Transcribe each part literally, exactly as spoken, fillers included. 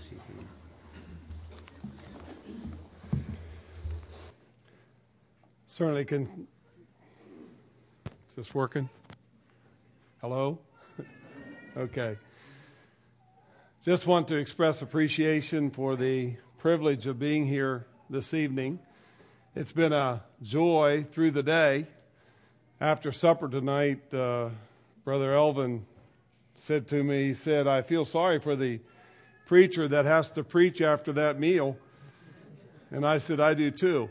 this evening. Certainly can. Is this working? Hello? Okay. Just want to express appreciation for the privilege of being here this evening. It's been a joy through the day. After supper tonight, uh, Brother Elvin said to me, he said, I feel sorry for the preacher that has to preach after that meal. And I said, I do too.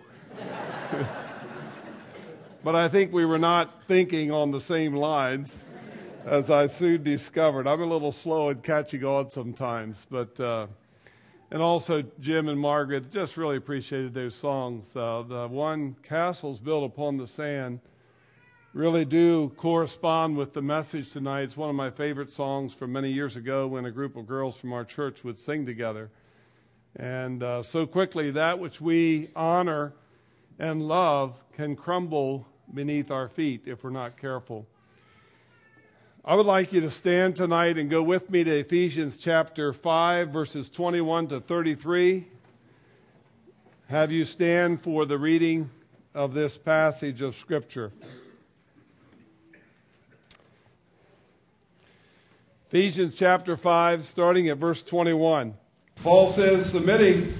But I think we were not thinking on the same lines, as I soon discovered. I'm a little slow at catching on sometimes. But uh, and also Jim and Margaret just really appreciated those songs. Uh, the one, Castles Built Upon the Sand, really do correspond with the message tonight. It's one of my favorite songs from many years ago when a group of girls from our church would sing together. And uh, so quickly, that which we honor and love can crumble beneath our feet if we're not careful. I would like you to stand tonight and go with me to Ephesians chapter five, verses twenty-one to thirty-three. Have you stand for the reading of this passage of Scripture. Ephesians chapter five, starting at verse twenty-one. Paul says, submitting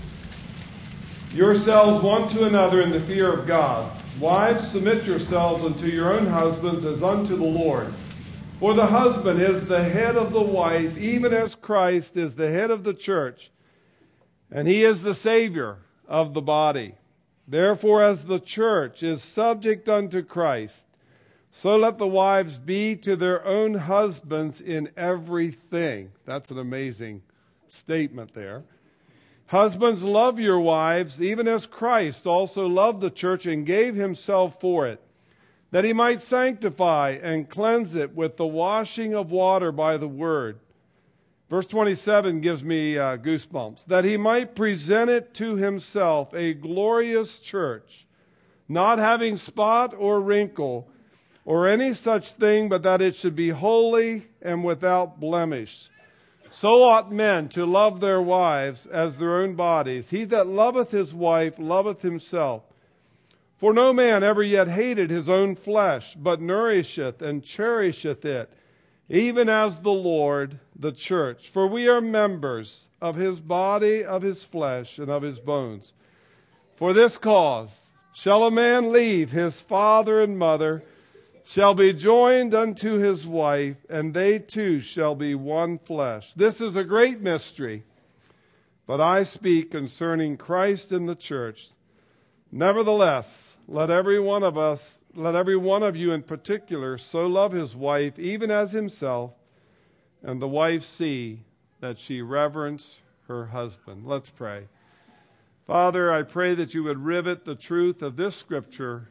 yourselves one to another in the fear of God. Wives, submit yourselves unto your own husbands as unto the Lord. For the husband is the head of the wife, even as Christ is the head of the church, and he is the Savior of the body. Therefore, as the church is subject unto Christ, so let the wives be to their own husbands in everything. That's an amazing statement there. Husbands, love your wives, even as Christ also loved the church and gave himself for it, that he might sanctify and cleanse it with the washing of water by the word. Verse twenty-seven gives me uh, goosebumps. That he might present it to himself a glorious church, not having spot or wrinkle or any such thing, but that it should be holy and without blemish. So ought men to love their wives as their own bodies. He that loveth his wife loveth himself. For no man ever yet hated his own flesh, but nourisheth and cherisheth it, even as the Lord the church. For we are members of his body, of his flesh, and of his bones. For this cause shall a man leave his father and mother, shall be joined unto his wife, and they two shall be one flesh. This is a great mystery, but I speak concerning Christ and the church. Nevertheless, let every one of us, let every one of you in particular, so love his wife, even as himself, and the wife see that she reverence her husband. Let's pray. Father, I pray that you would rivet the truth of this scripture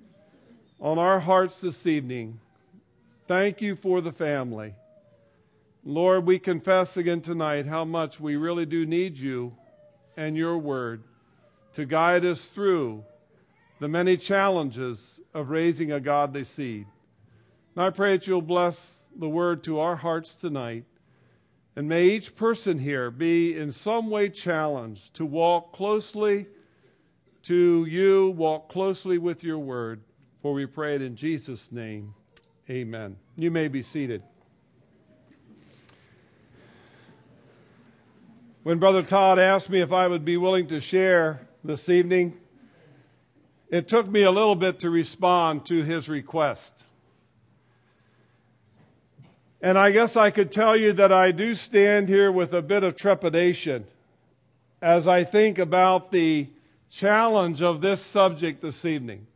on our hearts this evening. Thank you for the family. Lord, we confess again tonight how much we really do need you and your word to guide us through the many challenges of raising a godly seed. And I pray that you'll bless the word to our hearts tonight, and may each person here be in some way challenged to walk closely to you, walk closely with your word. For we pray it in Jesus' name. Amen. You may be seated. When Brother Todd asked me if I would be willing to share this evening, it took me a little bit to respond to his request. And I guess I could tell you that I do stand here with a bit of trepidation as I think about the challenge of this subject this evening.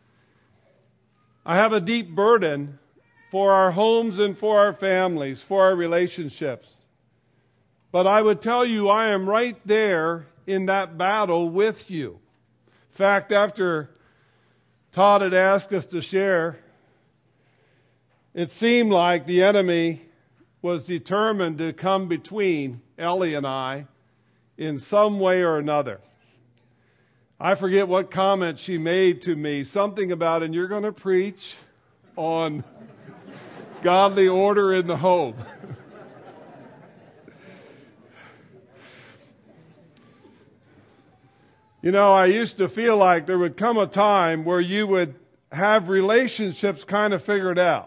I have a deep burden for our homes and for our families, for our relationships. But I would tell you I am right there in that battle with you. In fact, after Todd had asked us to share, it seemed like the enemy was determined to come between Ellie and I in some way or another. I forget what comment she made to me, something about, and you're going to preach on godly order in the home. You know, I used to feel like there would come a time where you would have relationships kind of figured out.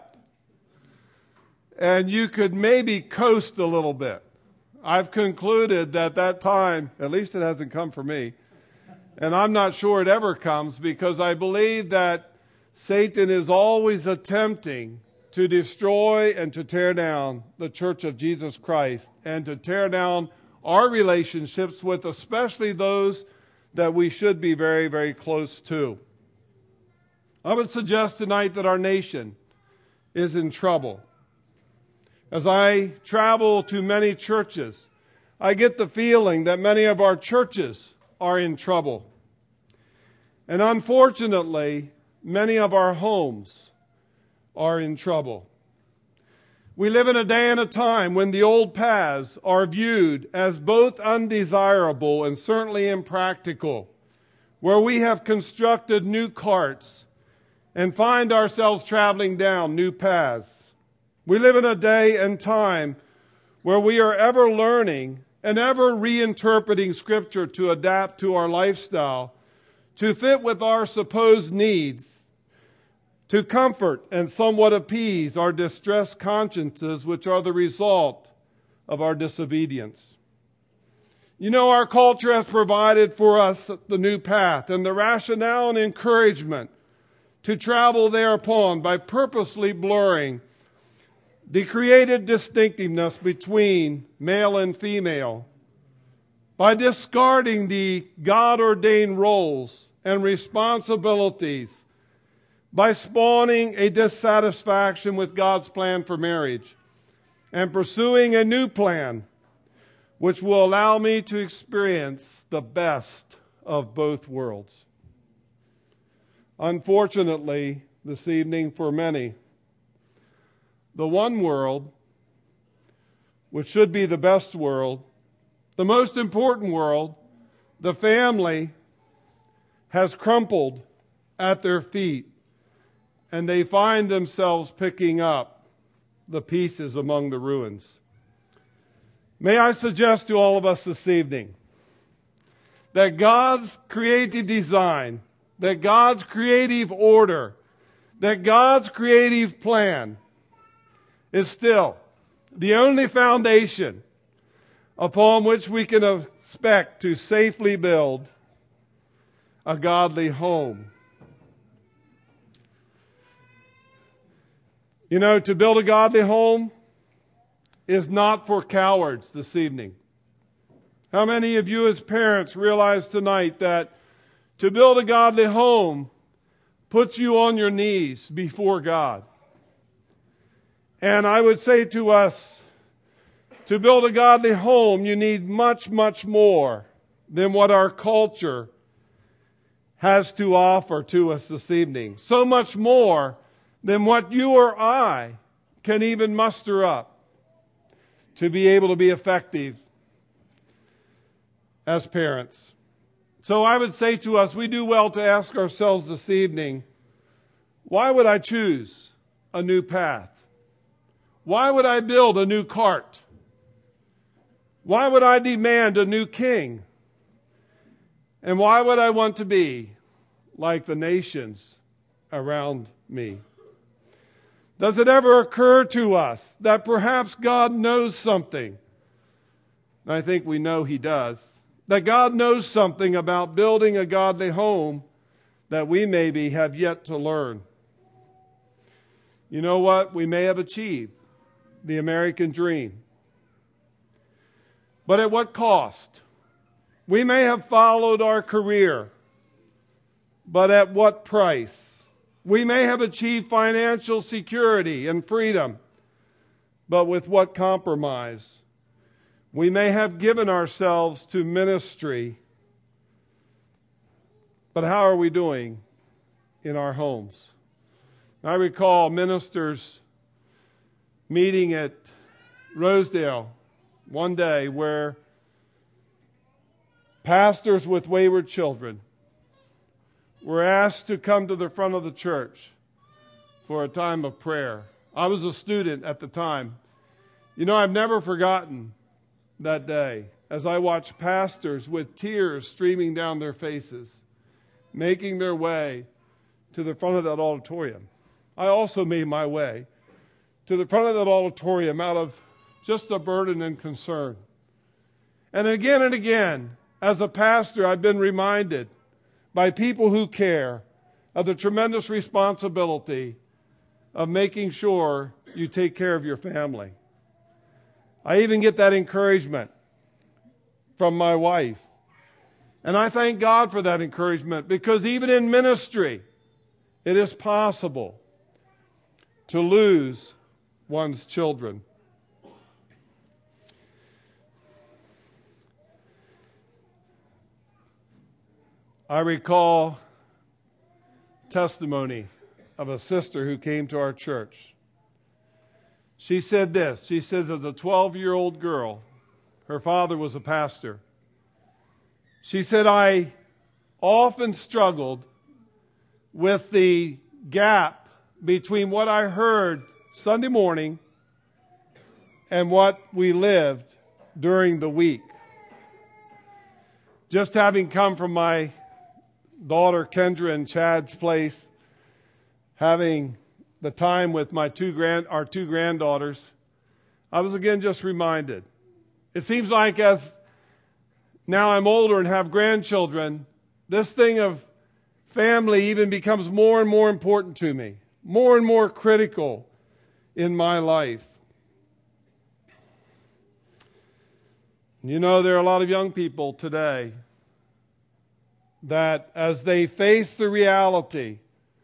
And you could maybe coast a little bit. I've concluded that that time, at least it hasn't come for me, and I'm not sure it ever comes, because I believe that Satan is always attempting to destroy and to tear down the Church of Jesus Christ and to tear down our relationships with especially those that we should be very, very close to. I would suggest tonight that our nation is in trouble. As I travel to many churches, I get the feeling that many of our churches are in trouble. And unfortunately, many of our homes are in trouble. We live in a day and a time when the old paths are viewed as both undesirable and certainly impractical, where we have constructed new carts and find ourselves traveling down new paths. We live in a day and time where we are ever learning and ever reinterpreting Scripture to adapt to our lifestyle, to fit with our supposed needs, to comfort and somewhat appease our distressed consciences, which are the result of our disobedience. You know, our culture has provided for us the new path and the rationale and encouragement to travel thereupon by purposely blurring the created distinctiveness between male and female, by discarding the God-ordained roles and responsibilities, by spawning a dissatisfaction with God's plan for marriage and pursuing a new plan which will allow me to experience the best of both worlds. Unfortunately, this evening for many, the one world, which should be the best world, the most important world, the family, has crumpled at their feet, and they find themselves picking up the pieces among the ruins. May I suggest to all of us this evening that God's creative design, that God's creative order, that God's creative plan is still the only foundation upon which we can expect to safely build a godly home. You know, to build a godly home is not for cowards this evening. How many of you as parents realize tonight that to build a godly home puts you on your knees before God? And I would say to us, to build a godly home, you need much, much more than what our culture has to offer to us this evening. So much more than what you or I can even muster up to be able to be effective as parents. So I would say to us, we do well to ask ourselves this evening, why would I choose a new path? Why would I build a new cart? Why would I demand a new king? And why would I want to be like the nations around me? Does it ever occur to us that perhaps God knows something? And I think we know He does. That God knows something about building a godly home that we maybe have yet to learn. You know what? We may have achieved the American dream. But at what cost? We may have followed our career, but at what price? We may have achieved financial security and freedom, but with what compromise? We may have given ourselves to ministry, but how are we doing in our homes? I recall ministers meeting at Rosedale one day where pastors with wayward children were asked to come to the front of the church for a time of prayer. I was a student at the time. You know, I've never forgotten that day. as I watch pastors with tears streaming down their faces, making their way to the front of that auditorium. I also made my way to the front of that auditorium out of just a burden and concern. And again and again, as a pastor, I've been reminded by people who care of the tremendous responsibility of making sure you take care of your family. I even get that encouragement from my wife. And I thank God for that encouragement, because even in ministry, it is possible to lose one's children. I recall testimony of a sister who came to our church. She said this. She says, as a twelve-year-old girl, her father was a pastor. She said, I often struggled with the gap between what I heard Sunday morning and what we lived during the week. Just having come from my daughter Kendra and Chad's place, having the time with my two grand, our two granddaughters, I was again just reminded. It seems like as now I'm older and have grandchildren, this thing of family even becomes more and more important to me, more and more critical in my life. You know, there are a lot of young people today that as they face the reality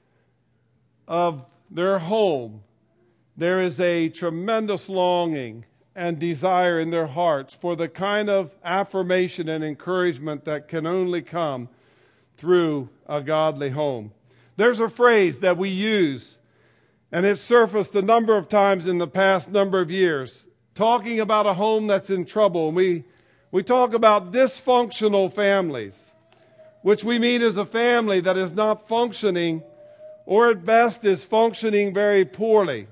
of their home, there is a tremendous longing and desire in their hearts for the kind of affirmation and encouragement that can only come through a godly home. There's a phrase that we use, and it's surfaced a number of times in the past number of years, talking about a home that's in trouble. And we, we talk about dysfunctional families, which we mean is a family that is not functioning, or at best is functioning very poorly.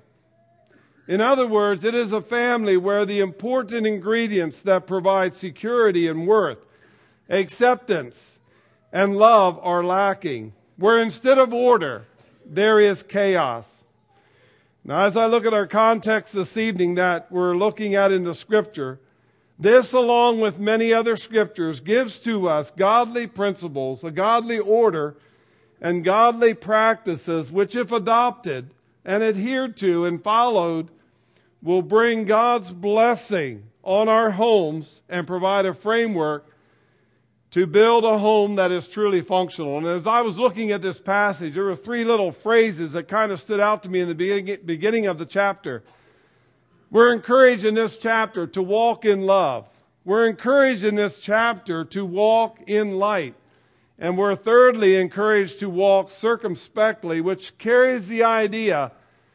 In other words, it is a family where the important ingredients that provide security and worth, acceptance, and love are lacking, where instead of order, there is chaos. Now, as I look at our context this evening that we're looking at in the Scripture, this, along with many other Scriptures, gives to us godly principles, a godly order, and godly practices, which if adopted and adhered to and followed, will bring God's blessing on our homes and provide a framework to build a home that is truly functional. And as I was looking at this passage, there were three little phrases that kind of stood out to me in the beginning of the chapter. We're encouraged in this chapter to walk in love. We're encouraged in this chapter to walk in light. And we're thirdly encouraged to walk circumspectly, which carries the idea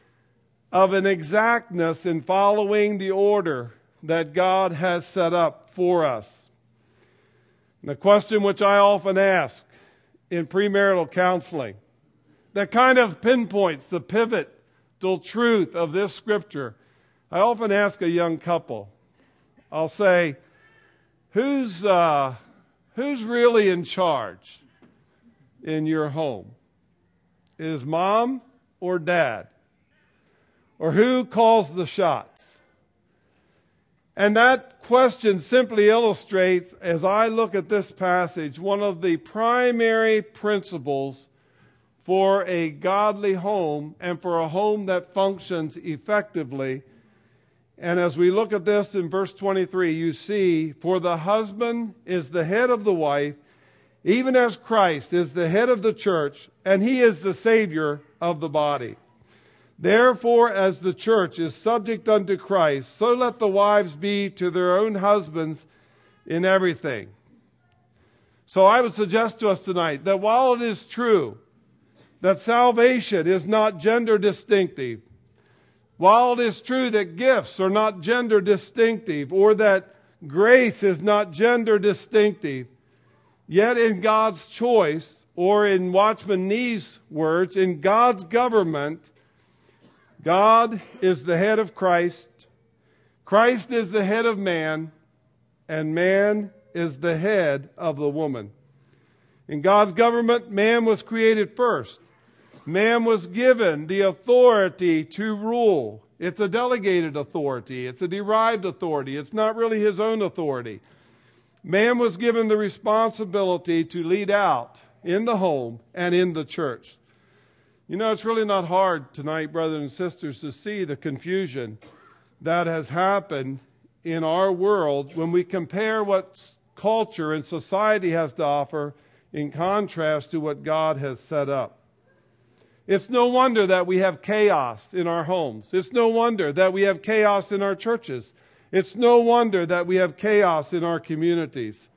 of an exactness in following the order that God has set up for us. And the question which I often ask in premarital counseling, that kind of pinpoints the pivotal truth of this Scripture, I often ask a young couple, I'll say, who's, uh, who's really in charge in your home? Is mom or dad? Or who calls the shots? And that question simply illustrates, as I look at this passage, one of the primary principles for a godly home and for a home that functions effectively. And as we look at this in verse twenty-three, you see, for the husband is the head of the wife, even as Christ is the head of the church, and he is the Savior of the body. Therefore, as the church is subject unto Christ, so let the wives be to their own husbands in everything. So I would suggest to us tonight that while it is true that salvation is not gender distinctive, while it is true that gifts are not gender distinctive, or that grace is not gender distinctive, yet in God's choice, or in Watchman Nee's words, in God's government, God is the head of Christ. Christ is the head of man. and man is the head of the woman. In God's government, man was created first. Man was given the authority to rule. It's a delegated authority. It's a derived authority. It's not really his own authority. Man was given the responsibility to lead out in the home and in the church. You know, it's really not hard tonight, brothers and sisters, to see the confusion that has happened in our world when we compare what culture and society has to offer in contrast to what God has set up. It's no wonder that we have chaos in our homes. It's no wonder that we have chaos in our churches. It's no wonder that we have chaos in our communities.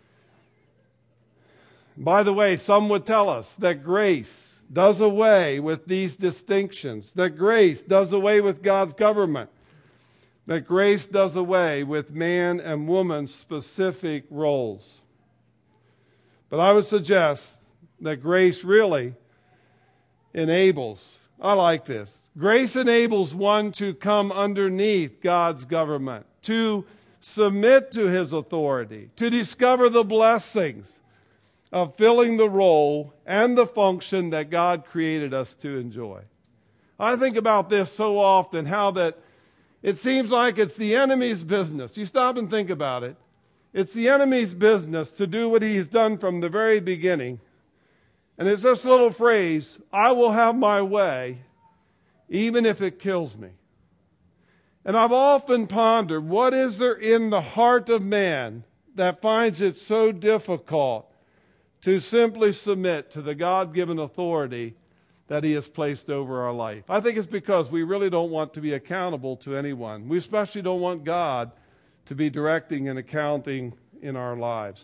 By the way, some would tell us that grace does away with these distinctions, that grace does away with God's government, that grace does away with man and woman's specific roles. But I would suggest that grace really enables, I like this, grace enables one to come underneath God's government, to submit to his authority, to discover the blessings of filling the role and the function that God created us to enjoy. I think about this so often, how that it seems like it's the enemy's business. You stop and think about it. It's the enemy's business to do what he's done from the very beginning. And it's this little phrase, I will have my way, even if it kills me. And I've often pondered, what is there in the heart of man that finds it so difficult to simply submit to the God-given authority that he has placed over our life? I think it's because we really don't want to be accountable to anyone. We especially don't want God to be directing and accounting in our lives.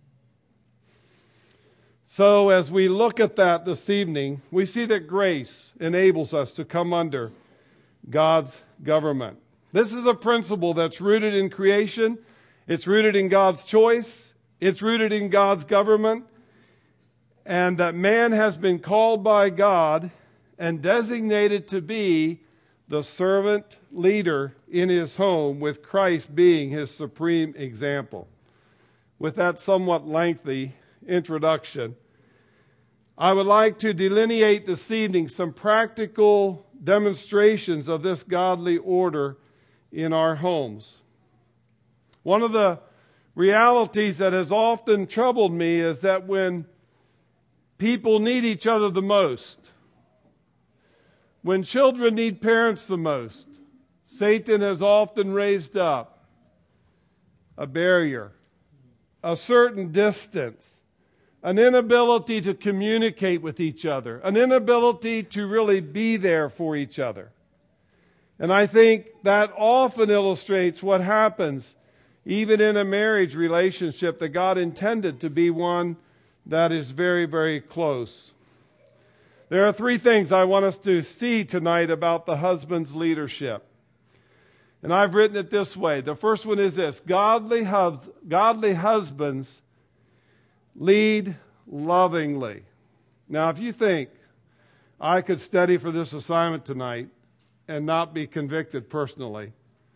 So as we look at that this evening, we see that grace enables us to come under God's government. This is a principle that's rooted in creation. It's rooted in God's choice. It's rooted in God's government. And that man has been called by God and designated to be the servant leader in his home, with Christ being his supreme example. With that somewhat lengthy introduction, I would like to delineate this evening some practical demonstrations of this godly order in our homes. One of the realities that has often troubled me is that when people need each other the most, when children need parents the most, Satan has often raised up a barrier, a certain distance, an inability to communicate with each other, an inability to really be there for each other. And I think that often illustrates what happens even in a marriage relationship that God intended to be one that is very, very close. There are three things I want us to see tonight about the husband's leadership. And I've written it this way. The first one is this: godly, hus- godly husbands lead lovingly. Now, if you think I could study for this assignment tonight and not be convicted personally,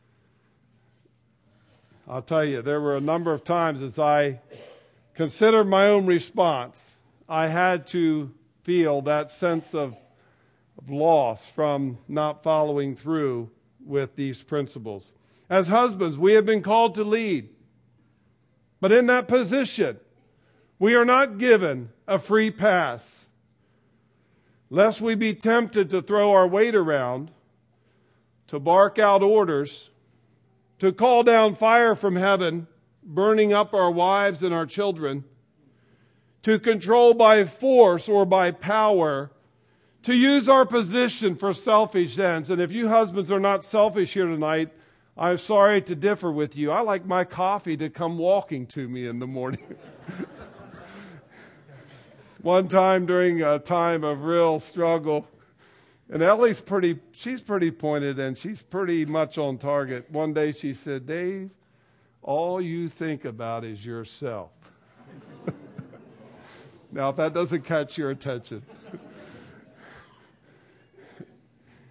I'll tell you, there were a number of times as I considered my own response, I had to feel that sense of, of loss from not following through with these principles. As husbands, we have been called to lead. But in that position, we are not given a free pass, lest we be tempted to throw our weight around, to bark out orders, to call down fire from heaven, burning up our wives and our children, to control by force or by power, to use our position for selfish ends. And if you husbands are not selfish here tonight, I'm sorry to differ with you. I like my coffee to come walking to me in the morning. One time during a time of real struggle, and Ellie's pretty, she's pretty pointed and she's pretty much on target. One day she said, Dave, all you think about is yourself. Now, if that doesn't catch your attention.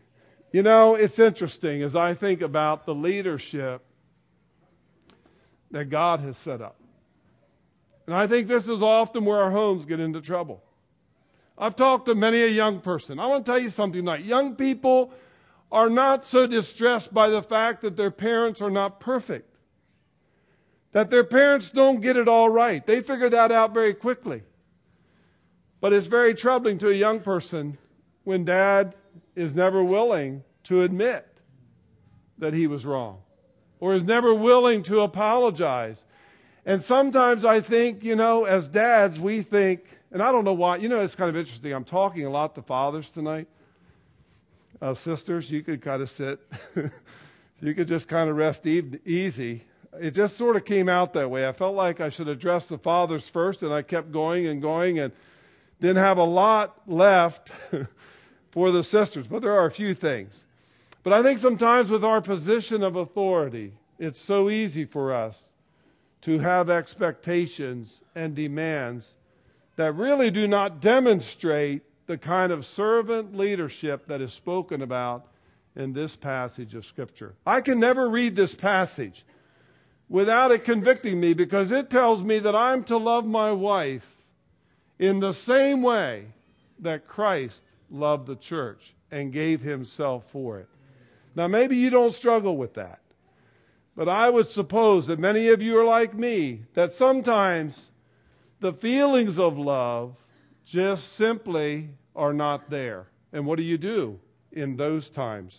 You know, it's interesting as I think about the leadership that God has set up. And I think this is often where our homes get into trouble. I've talked to many a young person. I want to tell you something tonight. Young people are not so distressed by the fact that their parents are not perfect, that their parents don't get it all right. They figure that out very quickly. But it's very troubling to a young person when dad is never willing to admit that he was wrong, or is never willing to apologize. And sometimes I think, you know, as dads, we think, and I don't know why, you know, it's kind of interesting. I'm talking a lot to fathers tonight. Uh, sisters, you could kind of sit. You could just kind of rest e- easy. It just sort of came out that way. I felt like I should address the fathers first, and I kept going and going and didn't have a lot left for the sisters. But there are a few things. But I think sometimes with our position of authority, it's so easy for us to have expectations and demands that really do not demonstrate the kind of servant leadership that is spoken about in this passage of Scripture. I can never read this passage without it convicting me, because it tells me that I'm to love my wife in the same way that Christ loved the church and gave himself for it. Now, maybe you don't struggle with that, but I would suppose that many of you are like me, that sometimes the feelings of love just simply are not there. And what do you do in those times?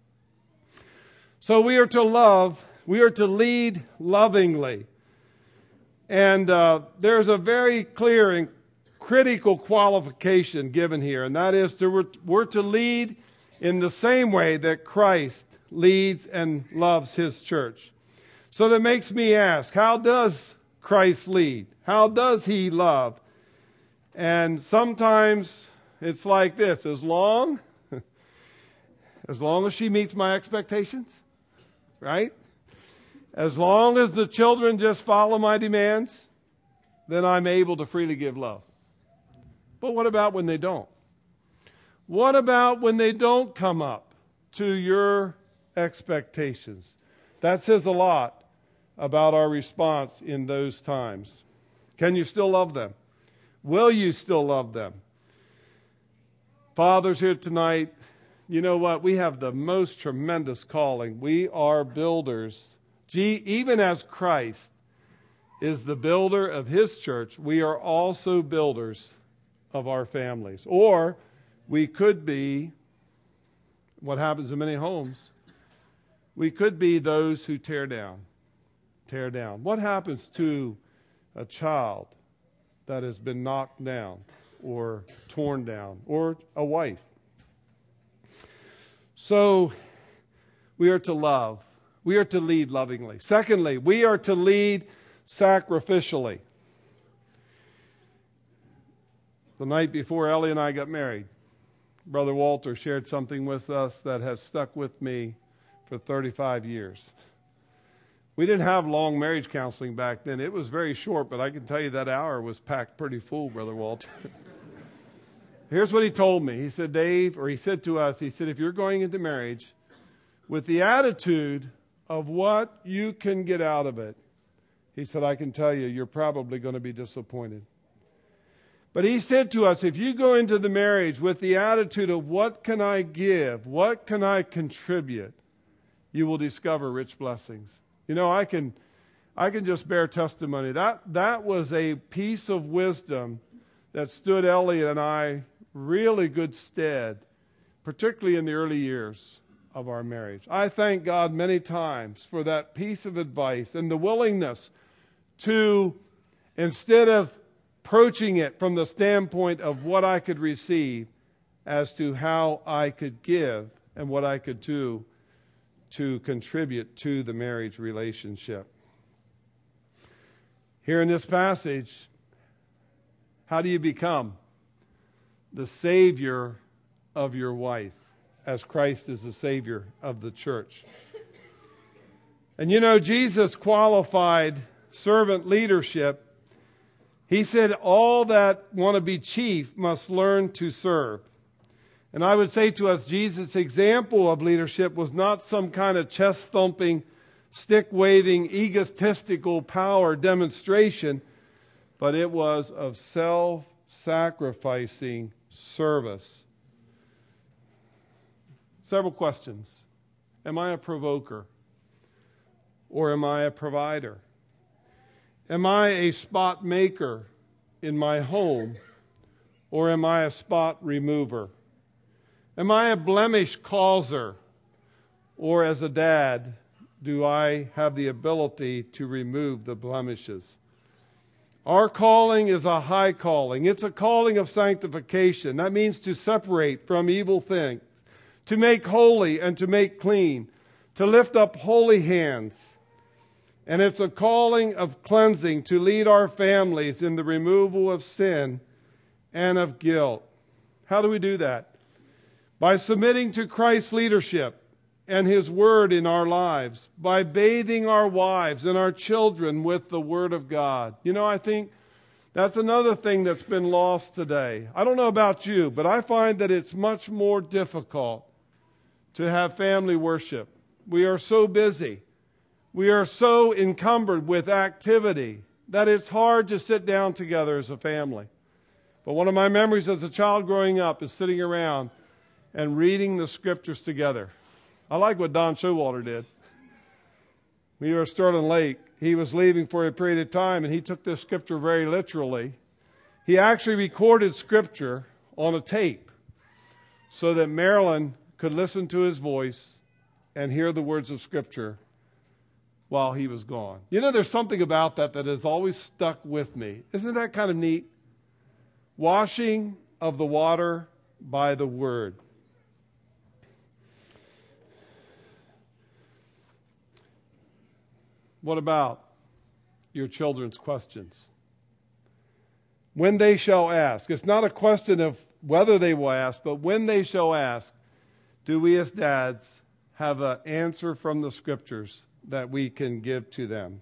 So we are to love, we are to lead lovingly. And uh, there's a very clear and critical qualification given here, and that is to, we're to lead in the same way that Christ leads and loves his church. So that makes me ask, how does Christ lead? How does he love? And sometimes it's like this: as long, as long as she meets my expectations, right? As long as the children just follow my demands, then I'm able to freely give love. But what about when they don't? What about when they don't come up to your expectations? That says a lot about our response in those times. Can you still love them? Will you still love them? Fathers here tonight, you know what? We have the most tremendous calling. We are builders. Gee, even as Christ is the builder of his church, we are also builders of our families. Or we could be, what happens in many homes, we could be those who tear down. Tear down. What happens to a child that has been knocked down or torn down, or a wife? So we are to love. We are to lead lovingly. Secondly, we are to lead sacrificially. The night before Ellie and I got married, Brother Walter shared something with us that has stuck with me for thirty-five years. We didn't have long marriage counseling back then. It was very short, but I can tell you that hour was packed pretty full, Brother Walter. Here's what he told me. He said, Dave, or he said to us, he said, if you're going into marriage with the attitude of what you can get out of it, he said, I can tell you, you're probably going to be disappointed. But he said to us, if you go into the marriage with the attitude of what can I give, what can I contribute, you will discover rich blessings. You know, I can I can just bear testimony. That that was a piece of wisdom that stood Elliot and I really good stead, particularly in the early years of our marriage. I thank God many times for that piece of advice and the willingness to, instead of approaching it from the standpoint of what I could receive, as to how I could give and what I could do to contribute to the marriage relationship. Here in this passage, how do you become the Savior of your wife, as Christ is the Savior of the church? And you know, Jesus qualified servant leadership. He said all that want to be chief must learn to serve. And I would say to us, Jesus' example of leadership was not some kind of chest-thumping stick-waving, egotistical power demonstration, but it was of self-sacrificing service. Several questions. Am I a provoker? Or am I a provider? Am I a spot maker in my home? Or am I a spot remover? Am I a blemish causer? Or as a dad, do I have the ability to remove the blemishes? Our calling is a high calling. It's a calling of sanctification. That means to separate from evil things, to make holy and to make clean, to lift up holy hands. And it's a calling of cleansing to lead our families in the removal of sin and of guilt. How do we do that? By submitting to Christ's leadership and His Word in our lives, by bathing our wives and our children with the Word of God. You know, I think that's another thing that's been lost today. I don't know about you, but I find that it's much more difficult to have family worship. We are so busy. We are so encumbered with activity that it's hard to sit down together as a family. But one of my memories as a child growing up is sitting around and reading the Scriptures together. I like what Don Showalter did. We were at Sterling Lake. He was leaving for a period of time, and he took this Scripture very literally. He actually recorded Scripture on a tape so that Marilyn could listen to his voice and hear the words of Scripture while he was gone. You know, there's something about that that has always stuck with me. Isn't that kind of neat? Washing of the water by the Word. What about your children's questions? When they shall ask. It's not a question of whether they will ask, but when they shall ask, do we as dads have an answer from the Scriptures that we can give to them?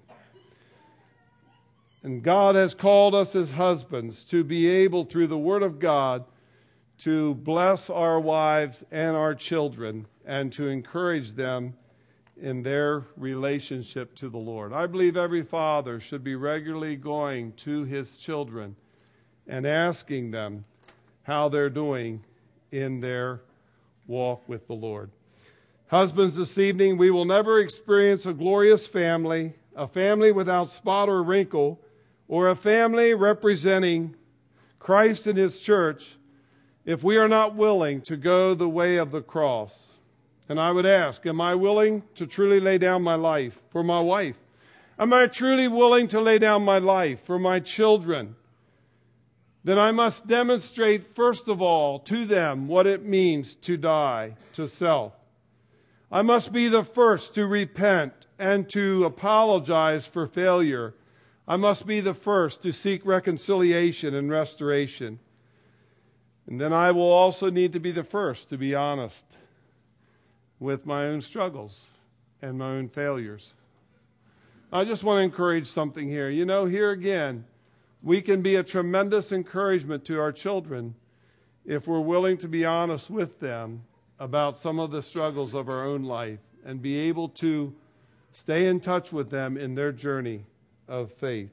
And God has called us as husbands to be able, through the Word of God, to bless our wives and our children and to encourage them in their relationship to the Lord. I believe every father should be regularly going to his children and asking them how they're doing in their walk with the Lord. Husbands, this evening, we will never experience a glorious family, a family without spot or wrinkle, or a family representing Christ and His church if we are not willing to go the way of the cross. And I would ask, am I willing to truly lay down my life for my wife? Am I truly willing to lay down my life for my children? Then I must demonstrate, first of all, to them what it means to die to self. I must be the first to repent and to apologize for failure. I must be the first to seek reconciliation and restoration. And then I will also need to be the first to be honest with my own struggles and my own failures. I just want to encourage something here. You know, here again, we can be a tremendous encouragement to our children if we're willing to be honest with them about some of the struggles of our own life and be able to stay in touch with them in their journey of faith.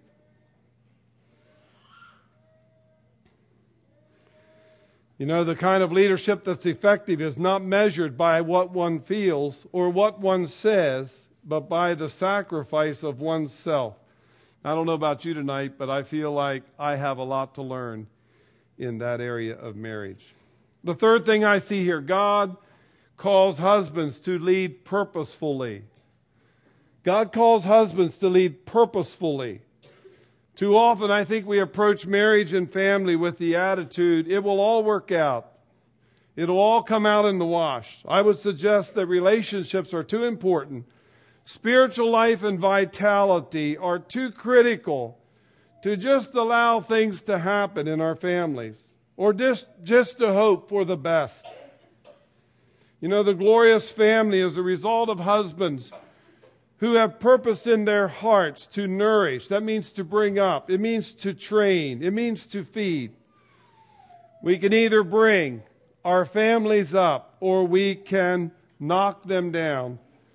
You know, the kind of leadership that's effective is not measured by what one feels or what one says, but by the sacrifice of oneself. I don't know about you tonight, but I feel like I have a lot to learn in that area of marriage. The third thing I see here, God calls husbands to lead purposefully. God calls husbands to lead purposefully. Too often I think we approach marriage and family with the attitude, it will all work out. It'll all come out in the wash. I would suggest that relationships are too important. Spiritual life and vitality are too critical to just allow things to happen in our families or just, just to hope for the best. You know, the glorious family is a result of husbands who have purpose in their hearts to nourish. That means to bring up. It means to train. It means to feed. We can either bring our families up or we can knock them down.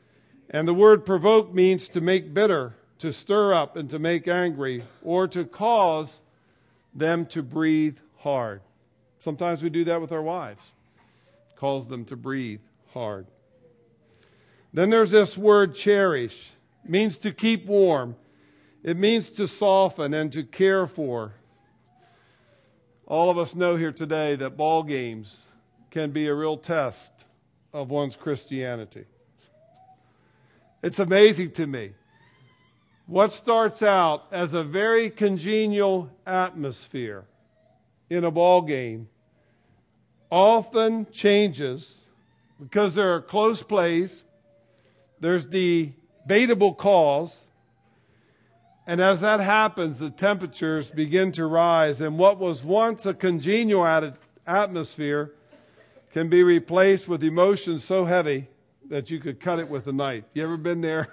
And the word provoke means to make bitter, to stir up and to make angry, or to cause them to breathe hard. Sometimes we do that with our wives. Cause them to breathe hard. Then there's this word cherish. It means to keep warm. It means to soften and to care for. All of us know here today that ball games can be a real test of one's Christianity. It's amazing to me. What starts out as a very congenial atmosphere in a ball game often changes because there are close plays, there's debatable calls, and as that happens, the temperatures begin to rise, and what was once a congenial at- atmosphere can be replaced with emotions so heavy that you could cut it with a knife. You ever been there?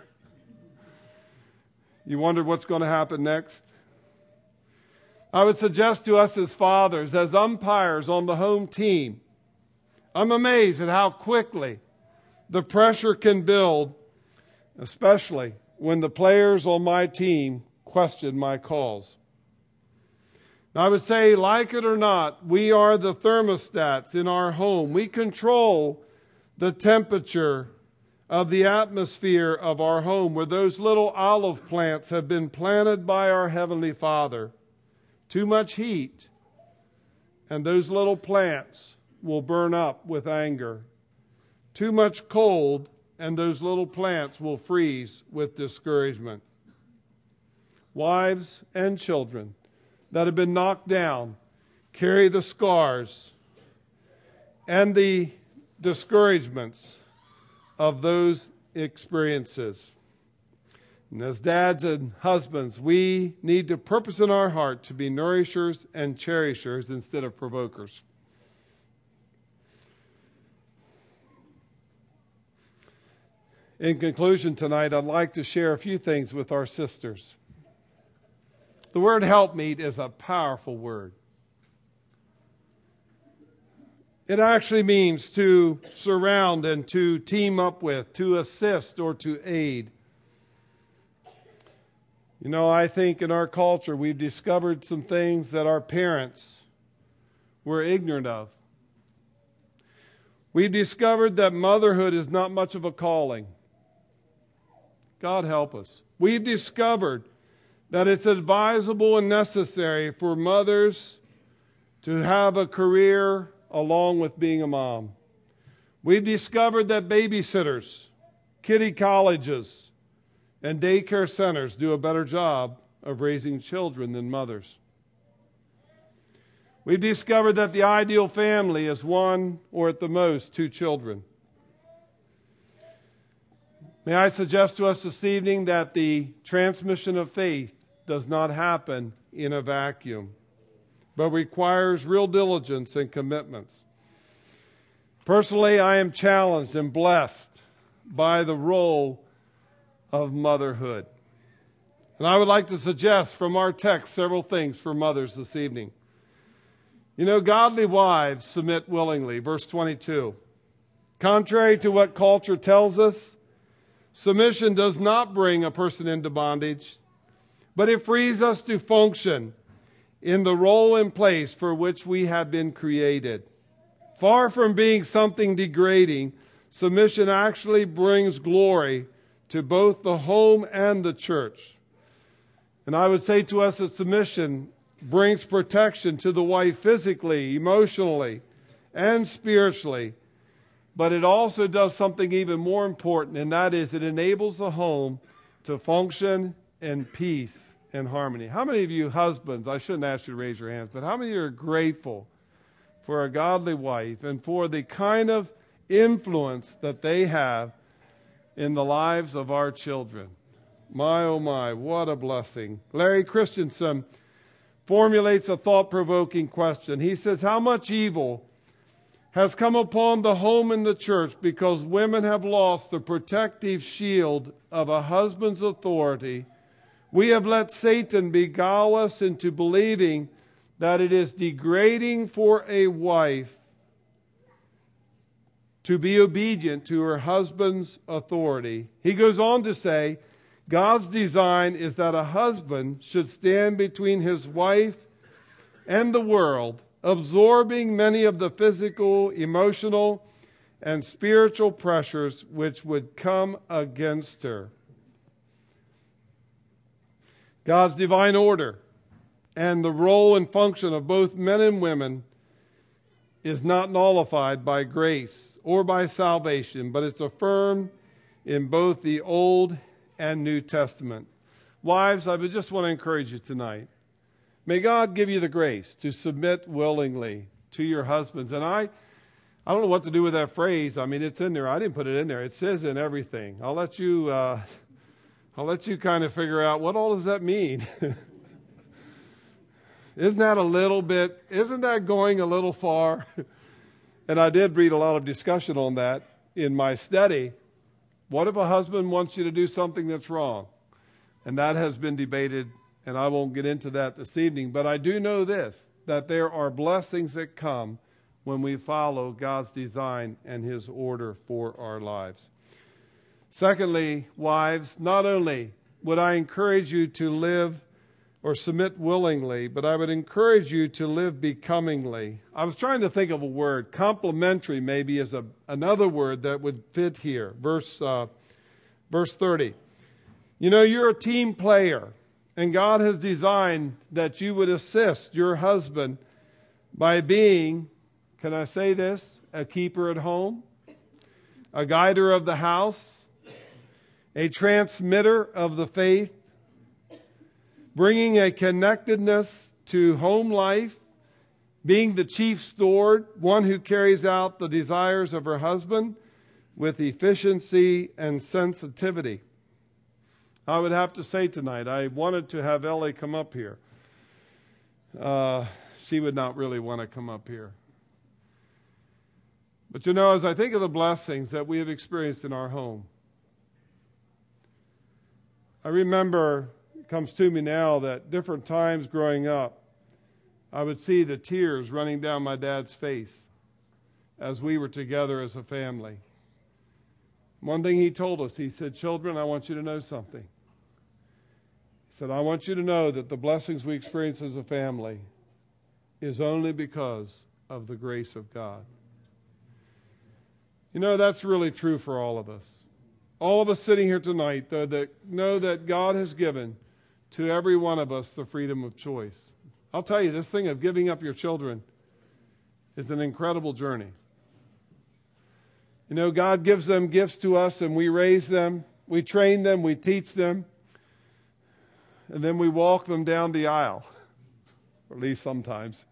You wondered what's going to happen next? I would suggest to us as fathers, as umpires on the home team, I'm amazed at how quickly the pressure can build, especially when the players on my team question my calls. Now, I would say, like it or not, we are the thermostats in our home. We control the temperature of the atmosphere of our home, where those little olive plants have been planted by our Heavenly Father. Too much heat, and those little plants will burn up with anger. Too much cold, and those little plants will freeze with discouragement. Wives and children that have been knocked down carry the scars and the discouragements of those experiences. And as dads and husbands, we need to purpose in our heart to be nourishers and cherishers instead of provokers. In conclusion tonight, I'd like to share a few things with our sisters. The word helpmeet is a powerful word. It actually means to surround and to team up with, to assist or to aid. You know, I think in our culture we've discovered some things that our parents were ignorant of. We've discovered that motherhood is not much of a calling. God help us. We've discovered that it's advisable and necessary for mothers to have a career along with being a mom. We've discovered that babysitters, kiddie colleges, and daycare centers do a better job of raising children than mothers. We've discovered that the ideal family is one or at the most two children. May I suggest to us this evening that the transmission of faith does not happen in a vacuum, but requires real diligence and commitments. Personally, I am challenged and blessed by the role of motherhood. And I would like to suggest from our text several things for mothers this evening. You know, godly wives submit willingly, verse twenty-two. Contrary to what culture tells us, submission does not bring a person into bondage, but it frees us to function in the role and place for which we have been created. Far from being something degrading, submission actually brings glory to both the home and the church. And I would say to us that submission brings protection to the wife physically, emotionally, and spiritually. But it also does something even more important, and that is it enables the home to function in peace and harmony. How many of you husbands, I shouldn't ask you to raise your hands, but how many of you are grateful for a godly wife and for the kind of influence that they have in the lives of our children? My, oh my, what a blessing. Larry Christensen formulates a thought-provoking question. He says, how much evil has come upon the home and the church because women have lost the protective shield of a husband's authority? We have let Satan beguile us into believing that it is degrading for a wife to be obedient to her husband's authority. He goes on to say, God's design is that a husband should stand between his wife and the world, absorbing many of the physical, emotional, and spiritual pressures which would come against her. God's divine order and the role and function of both men and women is not nullified by grace or by salvation, but it's affirmed in both the Old and New Testament. Wives, I would just want to encourage you tonight. May God give you the grace to submit willingly to your husbands. And I, I don't know what to do with that phrase. I mean, it's in there. I didn't put it in there. It says in everything. I'll let you, uh, I'll let you kind of figure out what all does that mean. Isn't that a little bit, isn't that going a little far? And I did read a lot of discussion on that in my study. What if a husband wants you to do something that's wrong? And that has been debated, and I won't get into that this evening. But I do know this, that there are blessings that come when we follow God's design and His order for our lives. Secondly, wives, not only would I encourage you to live or submit willingly, but I would encourage you to live becomingly. I was trying to think of a word. Complementary maybe is a, another word that would fit here. Verse, uh, verse thirty. You know, you're a team player, and God has designed that you would assist your husband by being, can I say this, a keeper at home, a guider of the house, a transmitter of the faith, bringing a connectedness to home life, being the chief steward, one who carries out the desires of her husband with efficiency and sensitivity. I would have to say tonight, I wanted to have Ellie come up here. Uh, she would not really want to come up here. But you know, as I think of the blessings that we have experienced in our home, I remember, it comes to me now, that different times growing up, I would see the tears running down my dad's face as we were together as a family. One thing he told us, he said, children, I want you to know something. He said, I want you to know that the blessings we experience as a family is only because of the grace of God. You know, that's really true for all of us. All of us sitting here tonight, though, that know that God has given to every one of us the freedom of choice. I'll tell you, this thing of giving up your children is an incredible journey. You know, God gives them gifts to us, and we raise them, we train them, we teach them, and then we walk them down the aisle, or at least sometimes.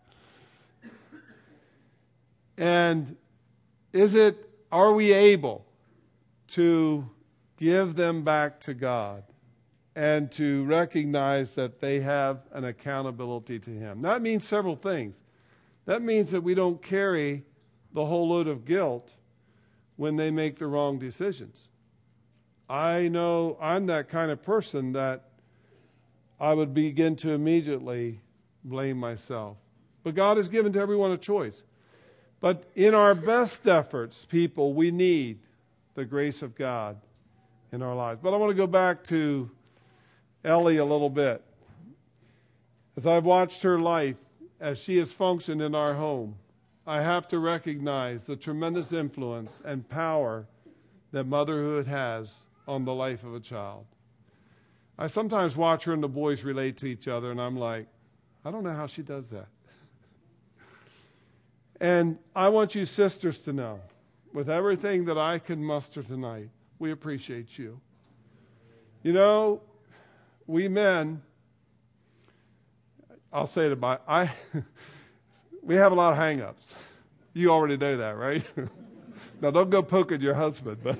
And is it, are we able to give them back to God and to recognize that they have an accountability to Him? That means several things. That means that we don't carry the whole load of guilt when they make the wrong decisions. I know I'm that kind of person that I would begin to immediately blame myself. But God has given to everyone a choice. But in our best efforts, people, we need the grace of God in our lives. But I want to go back to Ellie a little bit. As I've watched her life, as she has functioned in our home, I have to recognize the tremendous influence and power that motherhood has on the life of a child. I sometimes watch her and the boys relate to each other, and I'm like, I don't know how she does that. And I want you sisters to know, with everything that I can muster tonight, we appreciate you. You know, we men, I'll say it about, I, we have a lot of hang-ups. You already know that, right? Now, don't go poking your husband, but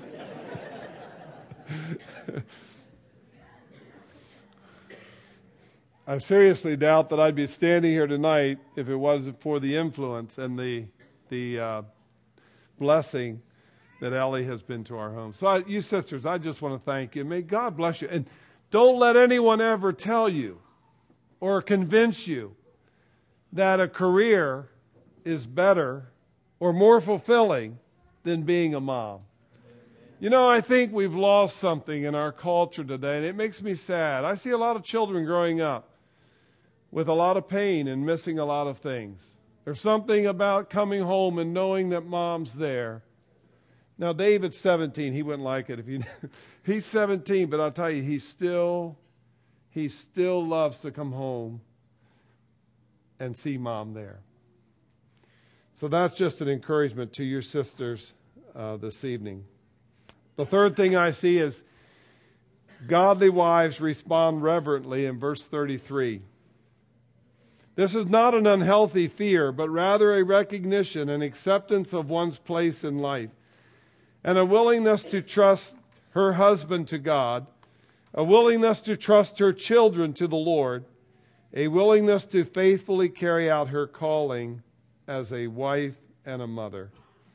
I seriously doubt that I'd be standing here tonight if it wasn't for the influence and the the uh, blessing that Ellie has been to our home. So I, you sisters, I just want to thank you. May God bless you. And don't let anyone ever tell you or convince you that a career is better or more fulfilling than being a mom. You know, I think we've lost something in our culture today, and it makes me sad. I see a lot of children growing up with a lot of pain and missing a lot of things. There's something about coming home and knowing that mom's there. Now, David's seventeen. He wouldn't like it if you. He's seventeen, but I'll tell you, he still, he still loves to come home and see mom there. So that's just an encouragement to your sisters uh, this evening. The third thing I see is godly wives respond reverently in verse thirty-three. This is not an unhealthy fear, but rather a recognition and acceptance of one's place in life, and a willingness to trust her husband to God, a willingness to trust her children to the Lord, a willingness to faithfully carry out her calling as a wife and a mother.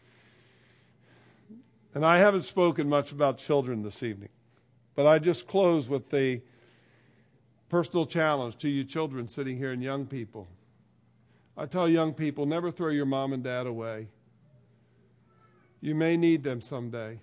And I haven't spoken much about children this evening, but I just close with the personal challenge to you children sitting here and young people. I tell young people, never throw your mom and dad away. You may need them someday.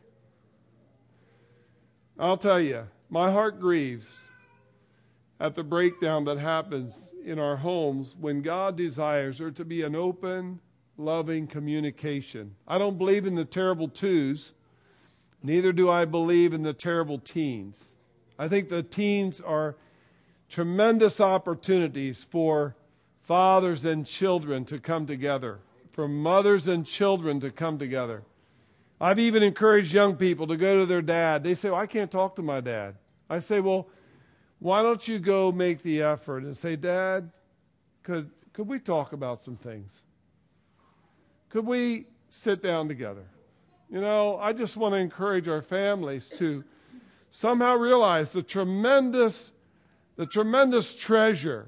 I'll tell you, my heart grieves at the breakdown that happens in our homes when God desires there to be an open, loving communication. I don't believe in the terrible twos. Neither do I believe in the terrible teens. I think the teens are tremendous opportunities for fathers and children to come together, for mothers and children to come together. I've even encouraged young people to go to their dad. They say, well, I can't talk to my dad. I say, well, why don't you go make the effort and say, Dad, could, could we talk about some things? Could we sit down together? You know, I just want to encourage our families to somehow realize the tremendous, the tremendous treasure.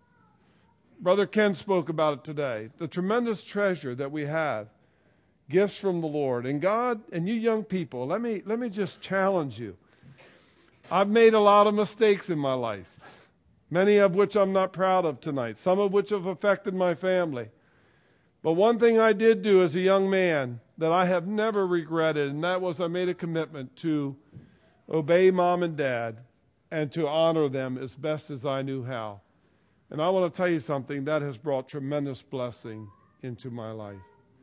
Brother Ken spoke about it today. The tremendous treasure that we have, gifts from the Lord. And God, and you young people, let me let me just challenge you. I've made a lot of mistakes in my life, many of which I'm not proud of tonight, some of which have affected my family. But one thing I did do as a young man that I have never regretted, and that was I made a commitment to obey mom and dad and to honor them as best as I knew how. And I want to tell you something that has brought tremendous blessing into my life.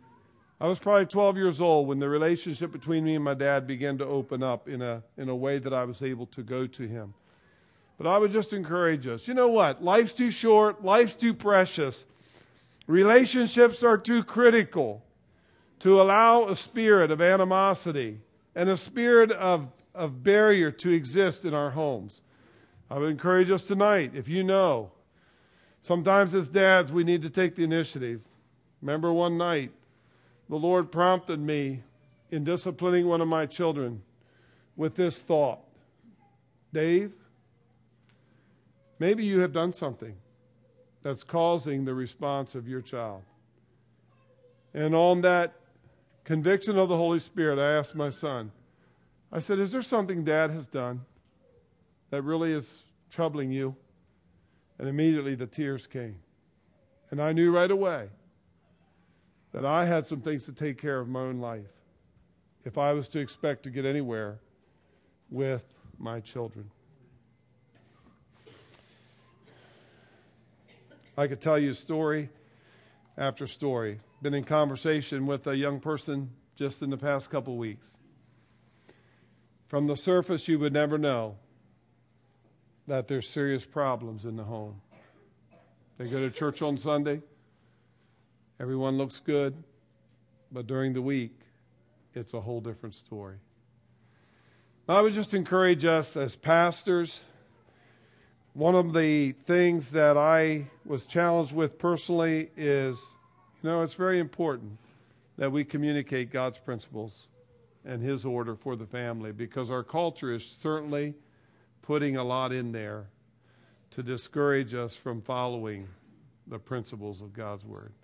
I was probably twelve years old when the relationship between me and my dad began to open up in a in a way that I was able to go to him. But I would just encourage us. You know what? Life's too short. Life's too precious. Relationships are too critical to allow a spirit of animosity and a spirit of, of barrier to exist in our homes. I would encourage us tonight, if you know, sometimes as dads we need to take the initiative. Remember one night, the Lord prompted me in disciplining one of my children with this thought. Dave, maybe you have done something that's causing the response of your child. And on that conviction of the Holy Spirit, I asked my son, I said, is there something Dad has done that really is troubling you? And immediately the tears came. And I knew right away that I had some things to take care of in my own life if I was to expect to get anywhere with my children. I could tell you story after story. Been in conversation with a young person just in the past couple weeks. From the surface, you would never know that there's serious problems in the home. They go to church on Sunday. Everyone looks good. But during the week, it's a whole different story. I would just encourage us as pastors. One of the things that I was challenged with personally is, you know, it's very important that we communicate God's principles and His order for the family, because our culture is certainly putting a lot in there to discourage us from following the principles of God's Word.